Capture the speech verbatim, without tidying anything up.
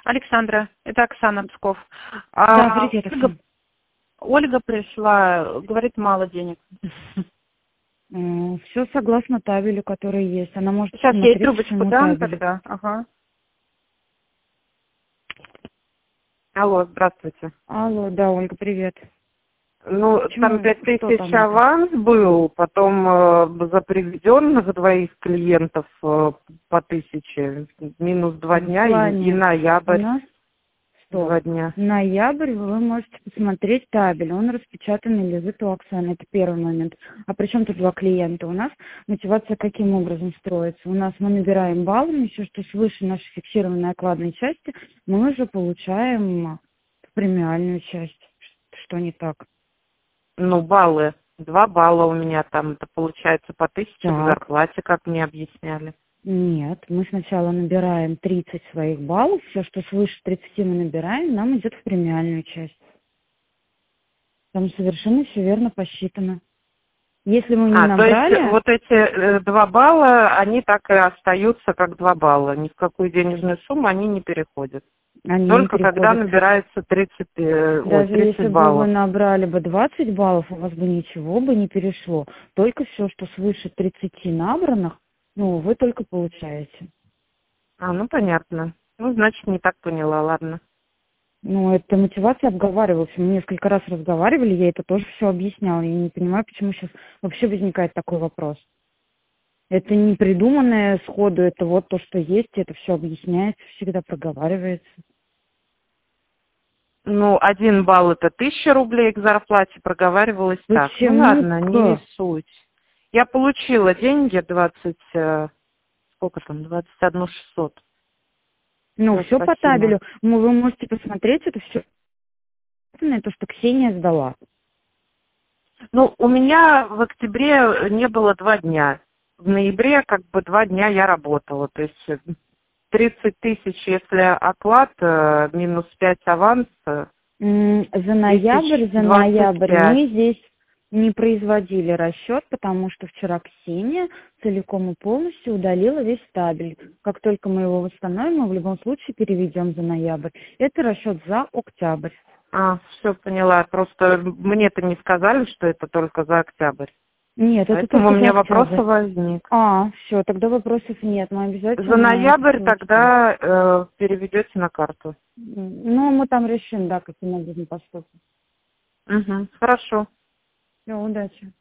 Александра, это Оксана Псков. Да, А, привет, Ольга, Оксана. Ольга пришла, говорит, мало денег. Все согласно табелю, который есть. Она может Сейчас я ей посмотреть трубочку всему дам табелю. тогда. Ага. Алло, здравствуйте. Алло, да, Ольга, привет. Ну, Почему? там пять Что тысяч там это? аванс был, потом э, за приведенных двоих клиентов э, по тысяче, минус два В дня и, и плане у ноябрь нас стоп. два дня. Ноябрь вы можете посмотреть табель. Он распечатанный лежит у Оксаны. Это первый момент. А при чем тут два клиента? У нас мотивация каким образом строится? У нас мы набираем баллы, все, что свыше нашей фиксированной окладной части, мы уже получаем премиальную часть. Что не так? Ну, баллы. Два балла у меня там, это получается по тысяче к Так. зарплате, как мне объясняли. Нет, мы сначала набираем тридцать своих баллов, все, что свыше тридцати мы набираем, нам идет в премиальную часть. Там совершенно все верно посчитано. Если мы не А, то есть набрали, вот эти э, два балла, они так и остаются как два балла. Ни в какую денежную сумму они не переходят. они не Только когда переходят. набирается тридцать, э, ой, Даже если тридцать бы вы баллов. набрали бы двадцать баллов, у вас бы ничего бы не перешло. Только все, что свыше тридцати набранных, ну, вы только получаете. А, ну понятно. Ну, значит, не так поняла, ладно. Ну, это мотивация обговаривалась. Мы несколько раз разговаривали, я это тоже все объясняла. Я не понимаю, почему сейчас вообще возникает такой вопрос. Это не придуманное сходу, это вот то, что есть, это все объясняется, всегда проговаривается. Ну, один балл это тысяча рублей к зарплате, проговаривалось так. Ну ладно, не Почему-ка? суть. Я получила деньги двадцать, э, сколько там, двадцать одну шестьсот. Ну, Все, все по спасибо. табелю. Ну, вы можете посмотреть, это все то, что Ксения сдала. Ну, у меня в октябре не было два дня. В ноябре как бы два дня я работала. То есть э, тридцать тысяч, если оклад, э, минус пять аванс, э, М, За ноябрь, тысяч за двадцать ноябрь пять. мы здесь не производили расчет, потому что вчера Ксения целиком и полностью удалила весь табель. Как только мы его восстановим, мы в любом случае переведем за ноябрь. Это расчет за октябрь. А, все поняла. Просто мне-то не сказали, что это только за октябрь. Нет, это Поэтому у только за меня вопрос октябрь. возник. А, все, тогда вопросов нет. Мы За обязательно это ноябрь все учтем. тогда э, переведете на карту. М, Ну, мы там решим, да, каким образом поступим. Угу, хорошо. Все, удачи.